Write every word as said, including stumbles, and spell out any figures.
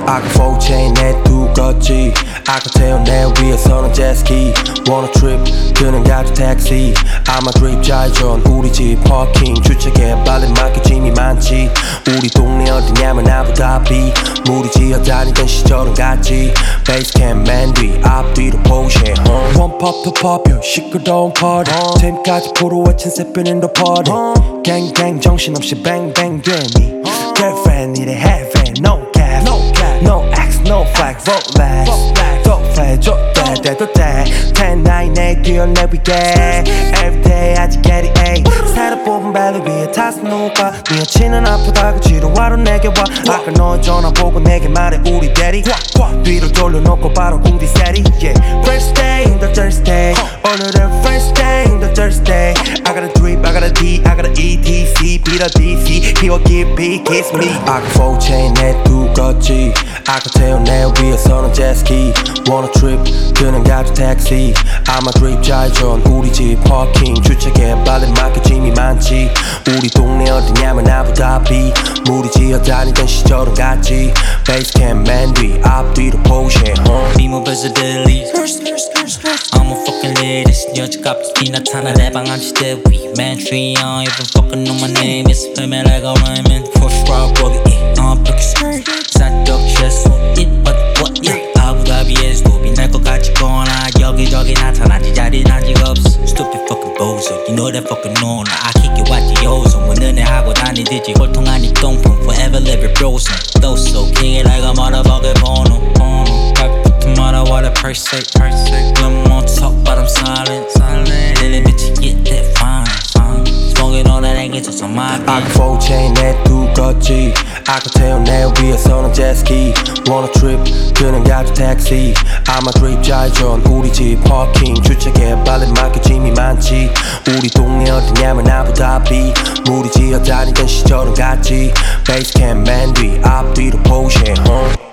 아까 four chain 내 두껍지 아까 태운 내 위에서는 jetski Wanna trip 그는 가져 택시 아마 드립 좌회전 우리 집 파킹 주차에 빨리 막혀 짐이 많지 우리 동네 어디냐면 아부다비 물이 지어다니던 시절은 같지 베이스캠 맨 뒤 앞뒤로 포션 One pop to pop 요 시끄러운 party 템까지 포로와 챈새 spinning the party Gang gang 정신없이 bang bang 되니 Girlfriend need a heaven no cap No X no flag vote last 독해 줬대 돼도 돼 ten nine 내 뛰어내 위에 Everyday 아직 get it ay 새로 뽑은 벨리 위에 타서 누가 네 여친은 아프다고 지루하러 내게 와 아까 너 전화 보고 내게 말해 우리 daddy 뒤로 돌려놓고 바로 궁디 세리 yeah First day in the Thursday 오늘은 first day in the Thursday I got a drip I got a D I got a E T C beat a D C he will give me kiss me I got four chain 내 두껍지 아까 태운 내 위에서는 jetski Wanna trip 그는 가져 택시 아마 드립 좌회전 우리 집 파킹 주차에 빨리 막혀 짐이 많지 우리 동네 어디냐면 아부다비 물이 지어다니던 시절은 같지 베이스캠 맨 뒤 앞뒤로 포션 비모버스 들리 I'm a fucking ladies 여지갑자기 나타나 내 방 앉을 위 Mantry I don't even fucking know my name It's me like a rhyming Push rock boogie I'm fucking skirt 산적 실수 it but what yeah 아부다비에서 도비 날것 같이 거나 여기저기 나타나지 자리는 아직 없어 Stupid fucking bozo You know that fucking no I kick it 왔지 요소 뭐 너네 하고 다니듯이 홀통 아닌 똥품 Forever live it frozen Though so king it like a motherfucking porno porno to matter what a person say, person say. Little more talk, but I'm silent, silent. Little bitch, you get that fine, fine. Smoking all that ain't just on my I got four chain 내 두껍지 아까 태운 내 위에서는 jetski Wanna trip 그는 가져 택시 아마 드립 좌회전 우리 집 파킹 주차에 빨리 막혀 짐이 많지 우리 동네 어디냐면 아부다비 물이 지어다니던 시절은 같지 베이스캠 맨 뒤 앞뒤로 포션